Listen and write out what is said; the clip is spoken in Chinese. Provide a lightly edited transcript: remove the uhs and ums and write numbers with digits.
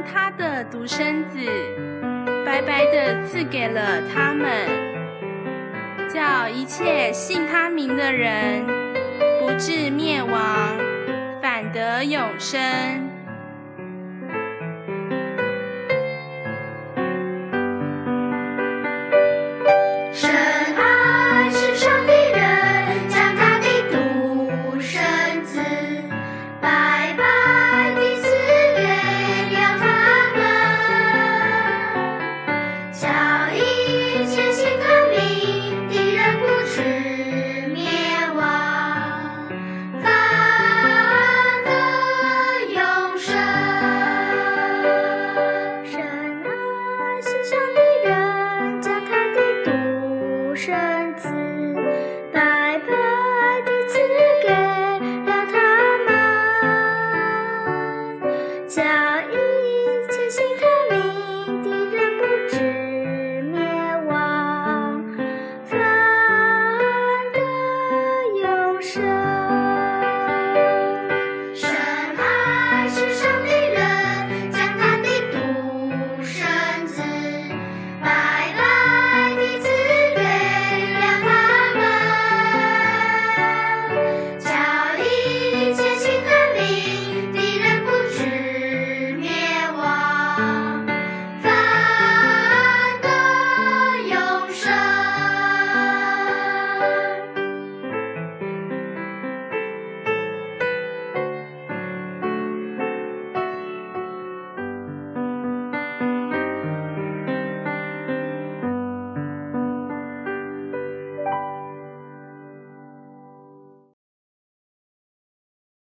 将他的独生子白白地赐给了他们，叫一切信他名的人不至灭亡，反得永生。 深爱世上的人，将他的独生子白白地赐给了他们，叫一切信他名的人不至灭亡，反得永生。深爱世上的人，将他的独生子白白地赐给了他们，叫一